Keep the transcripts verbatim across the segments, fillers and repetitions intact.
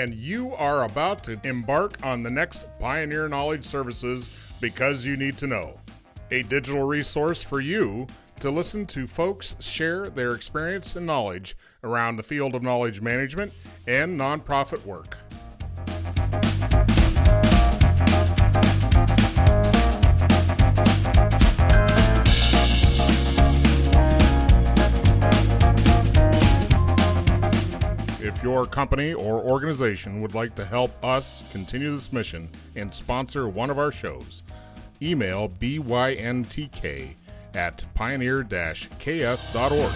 and you are about to embark on the next Pioneer Knowledge Services Because You Need to Know, a digital resource for you to listen to folks share their experience and knowledge around the field of knowledge management and nonprofit work. If your company or organization would like to help us continue this mission and sponsor one of our shows, email B Y N T K at pioneer dash k s dot org.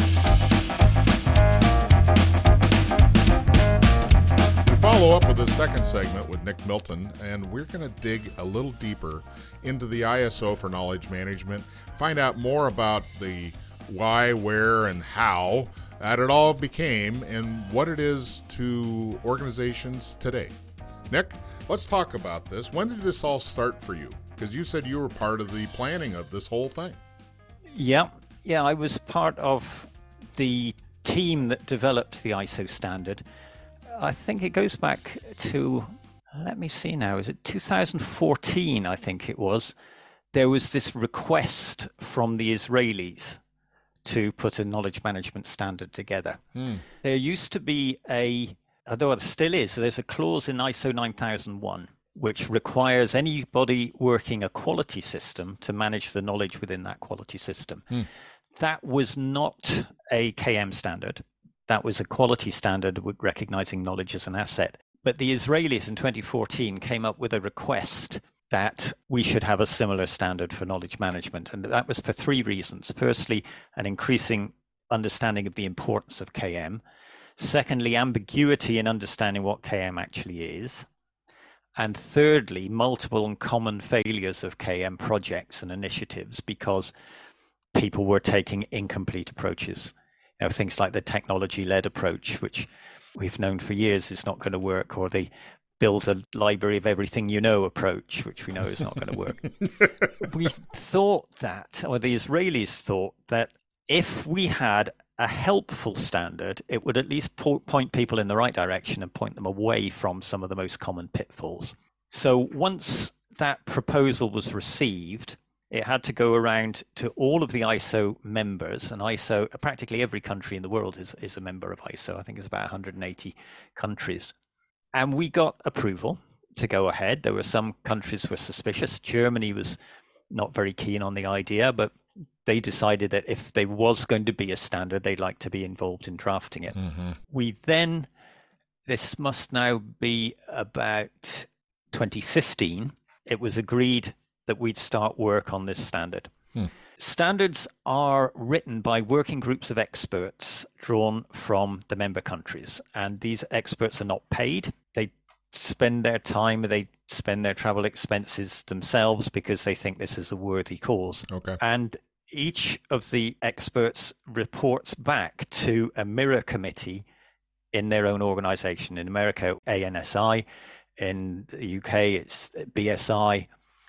We follow up with the second segment with Nick Milton, and we're going to dig a little deeper into the I S O for knowledge management, find out more about the why, where, and how that it all became and what it is to organizations today. Nick, let's talk about this. When did this all start for you? Because you said you were part of the planning of this whole thing. Yeah, yeah, I was part of the team that developed the I S O standard. I think it goes back to, let me see now, is it two thousand fourteen, I think it was. There was this request from the Israelis to put a knowledge management standard together. Hmm. There used to be a, although it still is, there's a clause in I S O nine thousand one which requires anybody working a quality system to manage the knowledge within that quality system. Hmm. That was not a K M standard. That was a quality standard with recognizing knowledge as an asset. But the Israelis in twenty fourteen came up with a request that we should have a similar standard for knowledge management. And that was for three reasons. Firstly, an increasing understanding of the importance of K M. Secondly, ambiguity in understanding what K M actually is. And thirdly, multiple and common failures of K M projects and initiatives because people were taking incomplete approaches. You know, things like the technology-led approach, which we've known for years is not going to work, or the build a library of everything you know approach, which we know is not going to work. We thought that, or the Israelis thought that if we had a helpful standard, it would at least po- point people in the right direction and point them away from some of the most common pitfalls. So once that proposal was received, it had to go around to all of the I S O members, and I S O, practically every country in the world is, is a member of I S O. I think it's about one hundred eighty countries. And we got approval to go ahead. There were some countries were suspicious. Germany was not very keen on the idea, but they decided that if there was going to be a standard, they'd like to be involved in drafting it. Mm-hmm. We then, this must now be about twenty fifteen, it was agreed that we'd start work on this standard. Hmm. Standards are written by working groups of experts drawn from the member countries. And these experts are not paid. They spend their time, they spend their travel expenses themselves because they think this is a worthy cause. Okay. And each of the experts reports back to a mirror committee in their own organization. In America, A N S I. In the U K, it's B S I.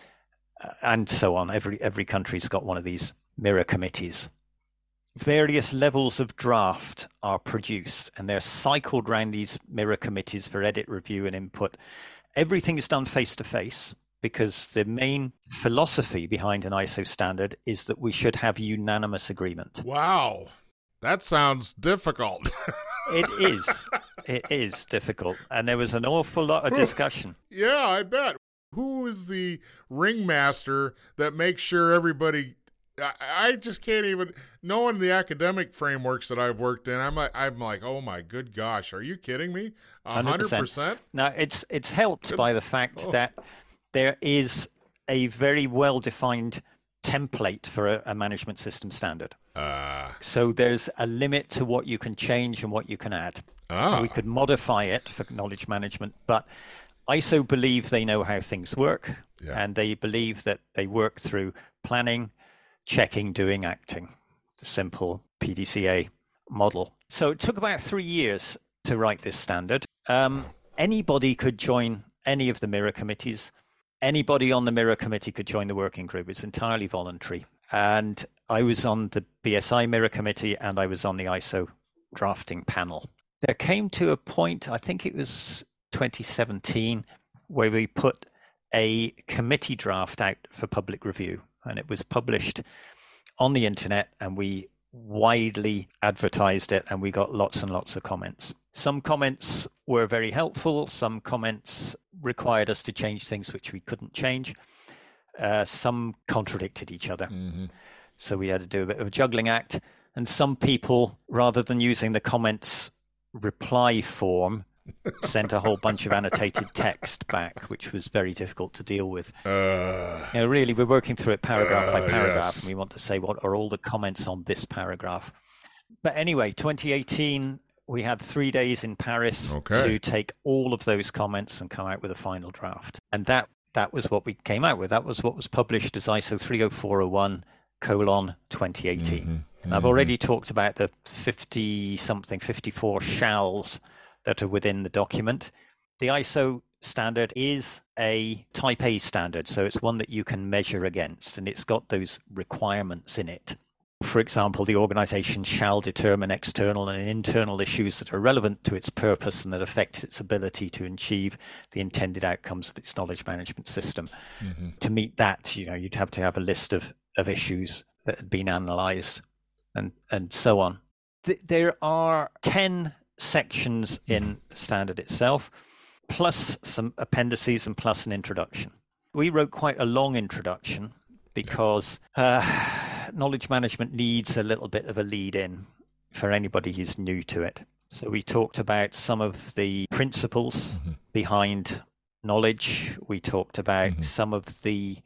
And so on. Every every country's got one of these mirror committees. Various levels of draft are produced, and they're cycled around these mirror committees for edit, review, and input. Everything is done face-to-face because the main philosophy behind an I S O standard is that we should have unanimous agreement. Wow. That sounds difficult. It is. It is difficult. And there was an awful lot of discussion. Yeah, I bet. Who is the ringmaster that makes sure everybody, I, I just can't even, knowing the academic frameworks that I've worked in, I'm like, I'm like, oh my good gosh, are you kidding me? A hundred percent? Now, it's, it's helped by the fact oh. that there is a very well-defined template for a, a management system standard. Uh. So there's a limit to what you can change and what you can add. Ah. We could modify it for knowledge management, but I S O believe they know how things work, yeah. and they believe that they work through planning, checking, doing, acting, the simple P D C A model. So it took about three years to write this standard. Um, anybody could join any of the mirror committees. Anybody on the mirror committee could join the working group. It's entirely voluntary. And I was on the B S I mirror committee, and I was on the I S O drafting panel. There came to a point, I think it was twenty seventeen, where we put a committee draft out for public review, and it was published on the internet, and we widely advertised it, and we got lots and lots of comments. Some comments were very helpful. Some comments required us to change things which we couldn't change. Uh, some contradicted each other. Mm-hmm. So we had to do a bit of a juggling act. And some people, rather than using the comments reply form, sent a whole bunch of annotated text back, which was very difficult to deal with. Uh, you know, really, we're working through it paragraph uh, by paragraph, yes. And we want to say what are all the comments on this paragraph. But anyway, twenty eighteen, we had three days in Paris okay. to take all of those comments and come out with a final draft. And that that was what we came out with. That was what was published as I S O three oh four oh one colon twenty eighteen. Mm-hmm. And mm-hmm. I've already talked about the fifty-something, fifty-four shalls that are within the document. The I S O standard is a type A standard, so it's one that you can measure against, and it's got those requirements in it. For example, the organization shall determine external and internal issues that are relevant to its purpose and that affect its ability to achieve the intended outcomes of its knowledge management system. Mm-hmm. To meet that, you know, you'd have to have a list of, of issues that had been analyzed and, and so on. Th- there are ten sections in the standard itself, plus some appendices and plus an introduction. We wrote quite a long introduction because uh, knowledge management needs a little bit of a lead in for anybody who's new to it. So we talked about some of the principles mm-hmm. behind knowledge. We talked about mm-hmm. some of the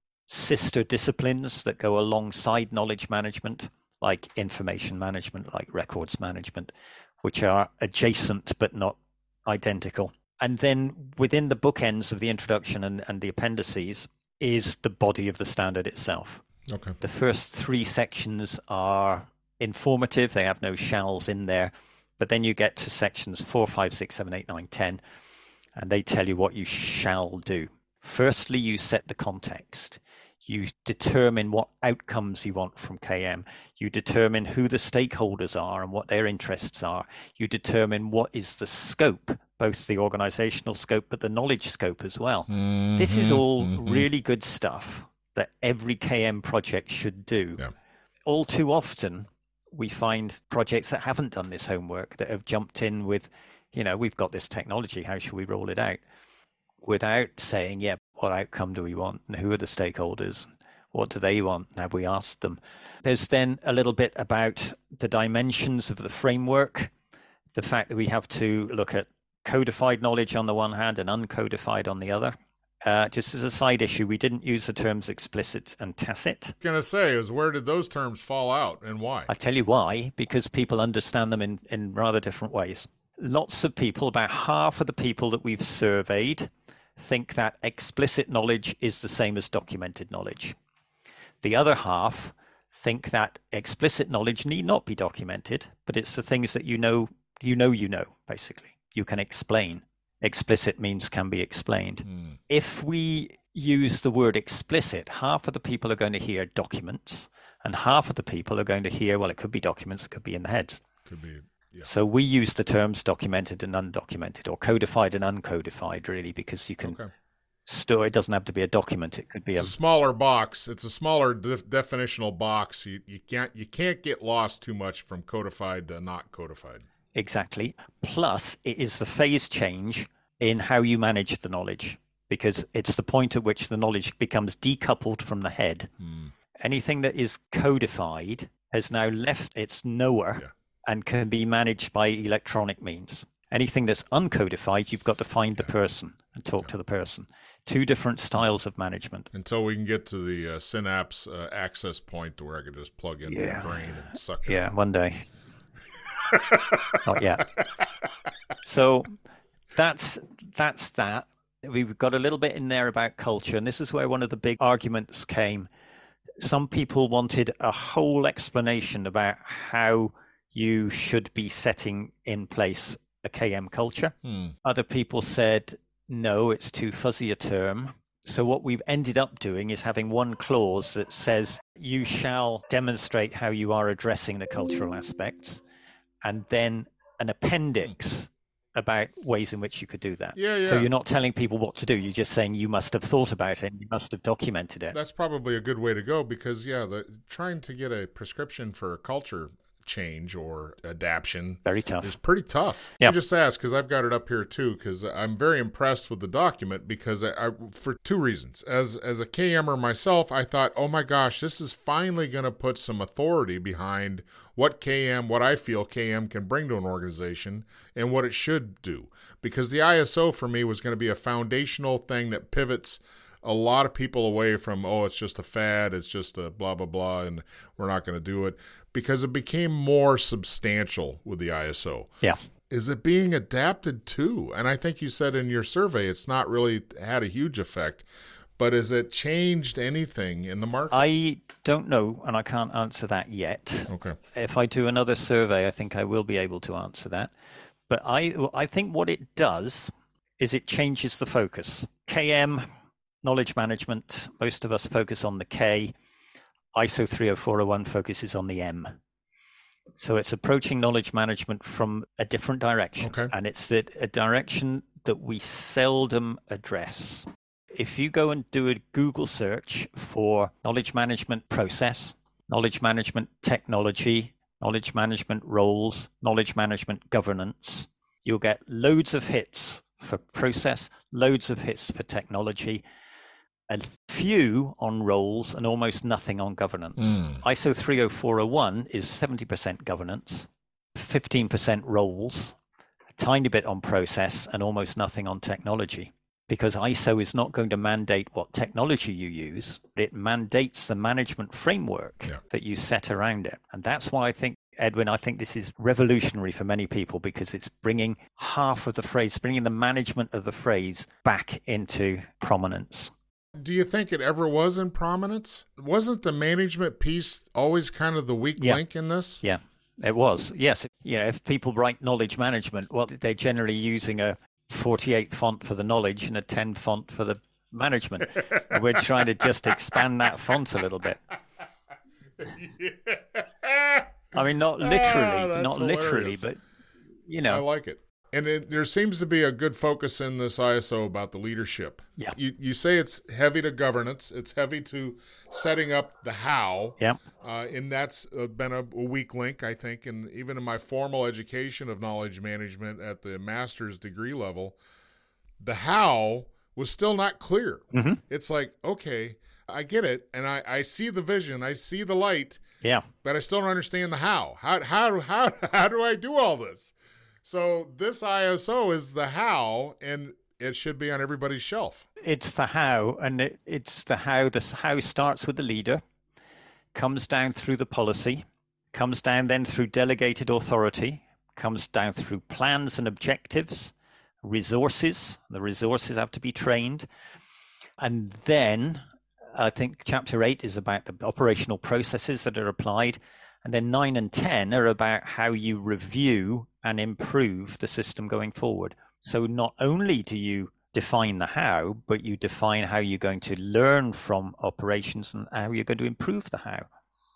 sister disciplines that go alongside knowledge management, like information management, like records management, which are adjacent but not identical. And then within the bookends of the introduction and, and the appendices is the body of the standard itself. Okay. The first three sections are informative. They have no shalls in there. But then you get to sections four, five, six, seven, eight, nine, ten, and they tell you what you shall do. Firstly, you set the context. You determine what outcomes you want from K M. You determine who the stakeholders are and what their interests are. You determine what is the scope, both the organizational scope, but the knowledge scope as well. Mm-hmm, this is all mm-hmm. really good stuff that every K M project should do. Yeah. All too often, we find projects that haven't done this homework, that have jumped in with, you know, we've got this technology, how should we roll it out? Without saying, yeah, what outcome do we want? And who are the stakeholders? What do they want? And have we asked them? There's then a little bit about the dimensions of the framework, the fact that we have to look at codified knowledge on the one hand and uncodified on the other. Uh, just as a side issue, we didn't use the terms explicit and tacit. I was going to say, is where did those terms fall out and why? I tell you why, because people understand them in, in rather different ways. Lots of people, about half of the people that we've surveyed, think that explicit knowledge is the same as documented knowledge. The other half think that explicit knowledge need not be documented, but it's the things that you know, you know, you know, basically. You can explain. Explicit means can be explained. Mm. If we use the word explicit, half of the people are going to hear documents, and half of the people are going to hear, well, it could be documents, it could be in the heads. Could be. Yeah. So we use the terms documented and undocumented, or codified and uncodified, really, because you can okay. store. It doesn't have to be a document. It could be it's a, a smaller box. It's a smaller def- definitional box. You, you can't you can't get lost too much from codified to not codified. Exactly. Plus, it is the phase change in how you manage the knowledge, because it's the point at which the knowledge becomes decoupled from the head. Hmm. Anything that is codified has now left its knower. Yeah. And can be managed by electronic means. Anything that's uncodified, you've got to find the person and talk yeah. to the person. Two different styles of management. Until we can get to the uh, Synapse uh, access point where I could just plug in yeah. the brain and suck it. Yeah, one day. Not yet. So that's that's that. We've got a little bit in there about culture, and this is where one of the big arguments came. Some people wanted a whole explanation about how you should be setting in place a K M culture. Hmm. Other people said, no, it's too fuzzy a term. So what we've ended up doing is having one clause that says you shall demonstrate how you are addressing the cultural aspects, and then an appendix about ways in which you could do that. Yeah, yeah. So you're not telling people what to do. You're just saying you must have thought about it and you must have documented it. That's probably a good way to go because, yeah, the, trying to get a prescription for a culture change or adaption very tough. Is pretty tough. Yep. I just asked because I've got it up here too because I'm very impressed with the document because I, I for two reasons. As as a K M er myself, I thought, oh my gosh, this is finally going to put some authority behind what K M, what I feel K M can bring to an organization and what it should do. Because the I S O for me was going to be a foundational thing that pivots a lot of people away from, oh, it's just a fad, it's just a blah, blah, blah, and we're not going to do it, because it became more substantial with the I S O. Yeah. Is it being adapted to? And I think you said in your survey it's not really had a huge effect, but has it changed anything in the market? I don't know, and I can't answer that yet. Okay. If I do another survey, I think I will be able to answer that. But I, I think what it does is it changes the focus. K M, knowledge management, most of us focus on the K. I S O three oh four oh one focuses on the M. So it's approaching knowledge management from a different direction. Okay. And it's the, a direction that we seldom address. If you go and do a Google search for knowledge management process, knowledge management technology, knowledge management roles, knowledge management governance, you'll get loads of hits for process, loads of hits for technology, a few on roles and almost nothing on governance. Mm. I S O three oh four oh one is seventy percent governance, fifteen percent roles, a tiny bit on process and almost nothing on technology. Because I S O is not going to mandate what technology you use, it mandates the management framework yeah. that you set around it. And that's why I think, Edwin, I think this is revolutionary for many people because it's bringing half of the phrase, bringing the management of the phrase back into prominence. Do you think it ever was in prominence? Wasn't the management piece always kind of the weak yeah. link in this? Yeah, it was. Yes. You know, if people write knowledge management, well, they're generally using a forty-eight font for the knowledge and a ten font for the management. And we're trying to just expand that font a little bit. Yeah. I mean, not literally, ah, not hilarious. literally, but, you know. I like it. And it, there seems to be a good focus in this I S O about the leadership. Yeah. You, you say it's heavy to governance. It's heavy to setting up the how. Yeah. Uh, and that's uh, been a, a weak link, I think. And even in my formal education of knowledge management at the master's degree level, the how was still not clear. Mm-hmm. It's like, okay, I get it. And I, I see the vision. I see the light. Yeah. But I still don't understand the how. How, how, how, how do I do all this? So this I S O is the how, and it should be on everybody's shelf. It's the how, and it, it's the how. The how starts with the leader, comes down through the policy, comes down then through delegated authority, comes down through plans and objectives, resources. The resources have to be trained. And then I think chapter eight is about the operational processes that are applied. And then nine and ten are about how you review and improve the system going forward. So not only do you define the how, but you define how you're going to learn from operations and how you're going to improve the how.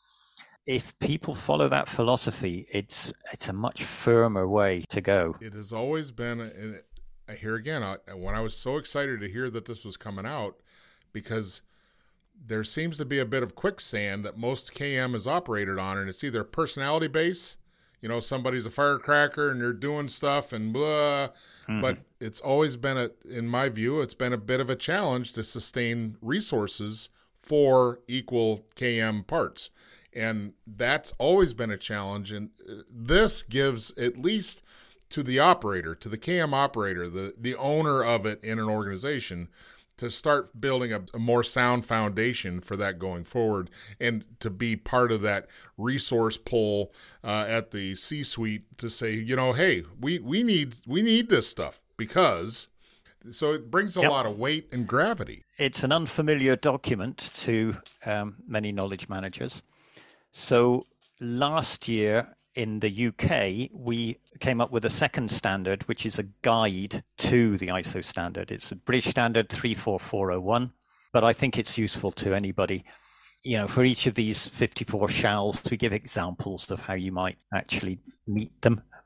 If people follow that philosophy, it's it's a much firmer way to go. It has always been, and here again, I, when I was so excited to hear that this was coming out, because there seems to be a bit of quicksand that most K M is operated on, and it's either personality base, you know, somebody's a firecracker and they're doing stuff and blah, mm-hmm. but it's always been, a, in my view, it's been a bit of a challenge to sustain resources for equal K M parts. And that's always been a challenge. And this gives, at least to the operator, to the K M operator, the, the owner of it in an organization, to start building a, a more sound foundation for that going forward, and to be part of that resource pull uh, at the C-suite to say, you know, hey, we, we need we need this stuff because, so it brings a yep. lot of weight and gravity. It's an unfamiliar document to um, many knowledge managers. So last year in the U K, we came up with a second standard, which is a guide to the I S O standard. It's a British standard three four four oh one, but I think it's useful to anybody. You know, for each of these fifty-four shalls, we give examples of how you might actually meet them.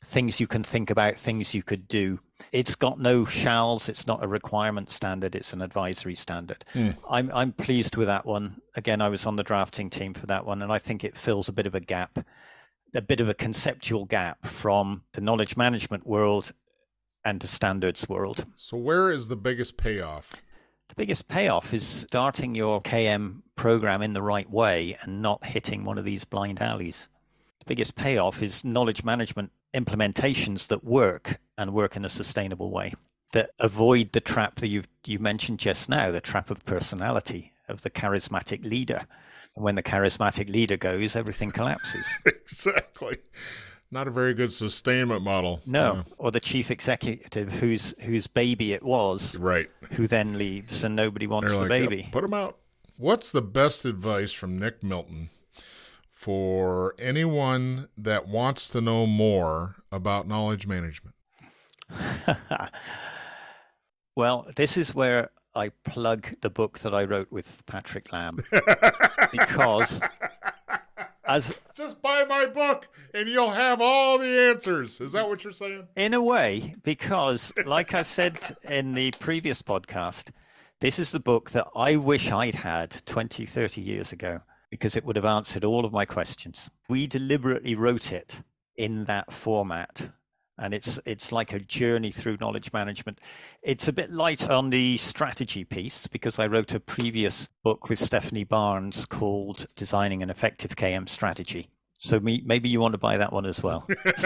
things you can think about, things you could do. It's got no shalls. It's not a requirement standard. It's an advisory standard. Mm. I'm I'm pleased with that one. Again, I was on the drafting team for that one, and I think it fills a bit of a gap, a bit of a conceptual gap from the knowledge management world and the standards world. So where is the biggest payoff? The biggest payoff is starting your K M program in the right way and not hitting one of these blind alleys. The biggest payoff is knowledge management implementations that work and work in a sustainable way, that avoid the trap that you've you mentioned just now, the trap of personality, of the charismatic leader. And when the charismatic leader goes, everything collapses. Exactly. Not a very good sustainment model. No, yeah. Or the chief executive whose whose baby it was, right? Who then leaves and nobody wants They're the like, baby. Yep, put him out. What's the best advice from Nick Milton for anyone that wants to know more about knowledge management? Well, this is where I plug the book that I wrote with Patrick Lamb, because as just buy my book and you'll have all the answers. Is that what you're saying? In a way, because like I said in the previous podcast, this is the book that I wish I'd had twenty, thirty years ago, because it would have answered all of my questions. We deliberately wrote it in that format. And it's it's like a journey through knowledge management. It's a bit light on the strategy piece, because I wrote a previous book with Stephanie Barnes called Designing an Effective K M Strategy. So me, maybe you want to buy that one as well.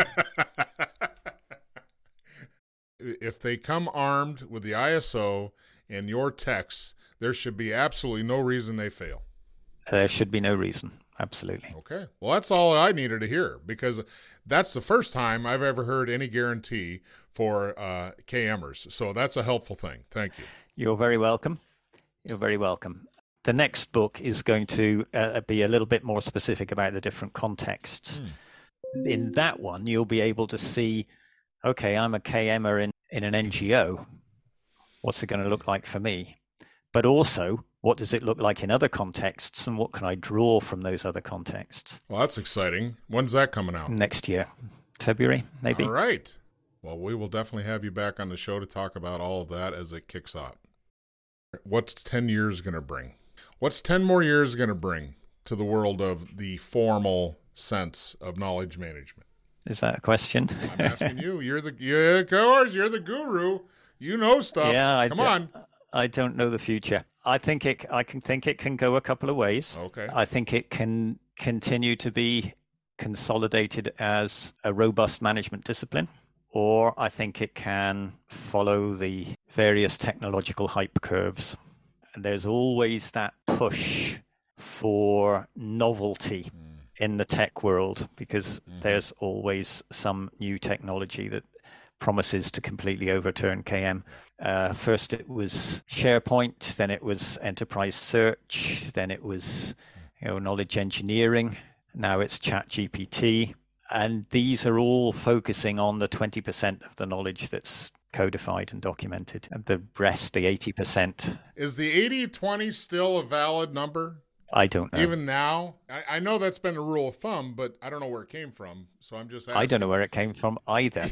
If they come armed with the I S O and your texts, there should be absolutely no reason they fail. There should be no reason. Absolutely. Okay. Well, that's all I needed to hear, because that's the first time I've ever heard any guarantee for uh, KMers. So that's a helpful thing. Thank you. You're very welcome. You're very welcome. The next book is going to uh, be a little bit more specific about the different contexts. Hmm. In that one, you'll be able to see, okay, I'm a KMer in, in an N G O. What's it going to look like for me? But also, what does it look like in other contexts, and what can I draw from those other contexts? Well, that's exciting. When's that coming out? Next year, February, maybe. All right. Well, we will definitely have you back on the show to talk about all of that as it kicks off. What's ten years going to bring? What's ten more years going to bring to the world of the formal sense of knowledge management? Is that a question? I'm asking you. You're the, yeah, of course, you're the guru. You know stuff. Yeah, I Come do- on. I don't know the future. I think it. I can think it can go a couple of ways. Okay. I think it can continue to be consolidated as a robust management discipline, or I think it can follow the various technological hype curves. And there's always that push for novelty mm. in the tech world, because mm-hmm. there's always some new technology that promises to completely overturn K M. Uh, first it was SharePoint, then it was enterprise search, then it was you know knowledge engineering, now it's ChatGPT, and these are all focusing on the twenty percent of the knowledge that's codified and documented, and the rest, the eighty percent. Is the eighty twenty still a valid number? I don't know. Even now? I, I know that's been a rule of thumb, but I don't know where it came from, so I'm just asking. I don't know where it came from either.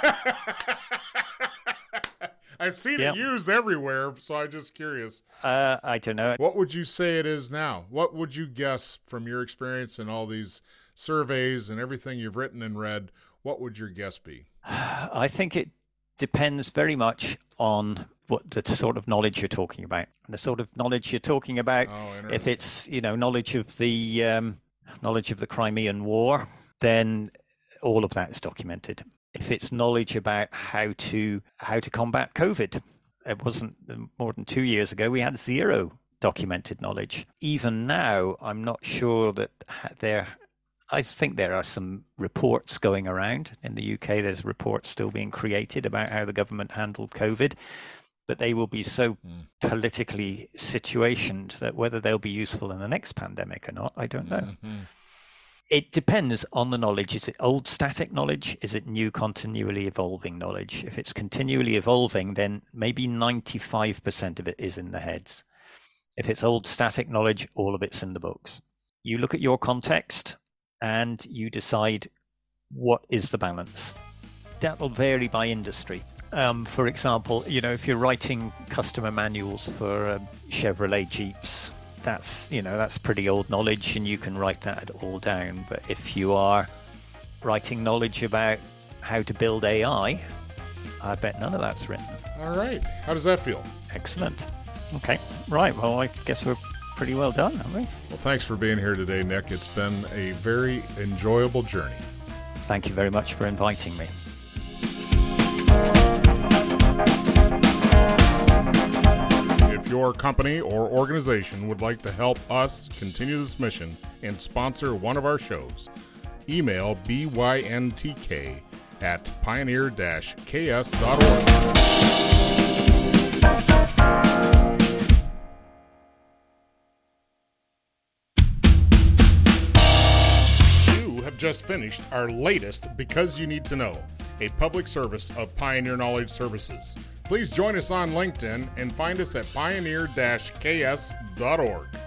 I've seen yep. it used everywhere, so I'm just curious. Uh, I don't know. What would you say it is now? What would you guess from your experience in all these surveys and everything you've written and read? What would your guess be? I think it depends very much on what the sort of knowledge you're talking about. The sort of knowledge you're talking about, oh, if it's, you know, knowledge of the um, knowledge of the Crimean War, then all of that is documented. If it's knowledge about how to how to combat COVID, it wasn't more than two years ago, we had zero documented knowledge. Even now, I'm not sure that there, I think there are some reports going around. In the U K, there's reports still being created about how the government handled COVID, but they will be so mm. politically situationed that whether they'll be useful in the next pandemic or not, I don't know. Mm-hmm. It depends on the knowledge. Is it old static knowledge? Is it new continually evolving knowledge? If it's continually evolving, then maybe ninety-five percent of it is in the heads. If it's old static knowledge, all of it's in the books. You look at your context and you decide what is the balance. that will vary by industry. Um, for example, you know, if you're writing customer manuals for uh, Chevrolet Jeeps, that's, you know, that's pretty old knowledge and you can write that all down. But if you are writing knowledge about how to build A I, I bet none of that's written. All right. How does that feel? Excellent. Okay. Right. Well, I guess we're pretty well done, haven't we? Well, thanks for being here today, Nick. It's been a very enjoyable journey. Thank you very much for inviting me. If your company or organization would like to help us continue this mission and sponsor one of our shows, email B Y N T K at pioneer dash K S dot org. You have just finished our latest Because You Need to Know, a public service of Pioneer Knowledge Services. Please join us on LinkedIn and find us at pioneer dash K S dot org.